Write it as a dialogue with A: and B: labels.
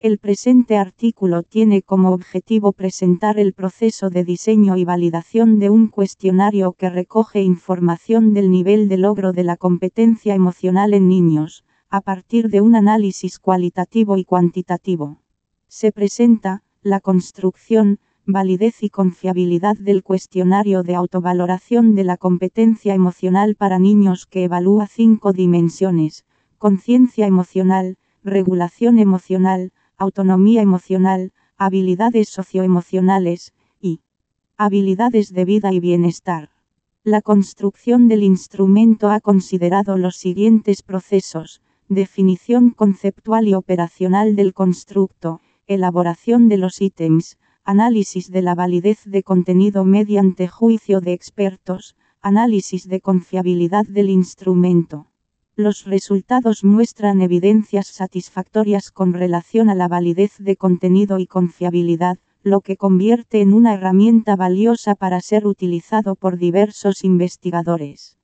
A: El presente artículo tiene como objetivo presentar el proceso de diseño y validación de un cuestionario que recoge información del nivel de logro de la competencia emocional en niños, a partir de un análisis cualitativo y cuantitativo. Se presenta la construcción, validez y confiabilidad del cuestionario de autovaloración de la competencia emocional para niños que evalúa 5 dimensiones: conciencia emocional, regulación emocional, autonomía emocional, habilidades socioemocionales, y habilidades de vida y bienestar. La construcción del instrumento ha considerado los siguientes procesos: definición conceptual y operacional del constructo, elaboración de los ítems, análisis de la validez de contenido mediante juicio de expertos, análisis de confiabilidad del instrumento. Los resultados muestran evidencias satisfactorias con relación a la validez de contenido y confiabilidad, lo que convierte en una herramienta valiosa para ser utilizado por diversos investigadores.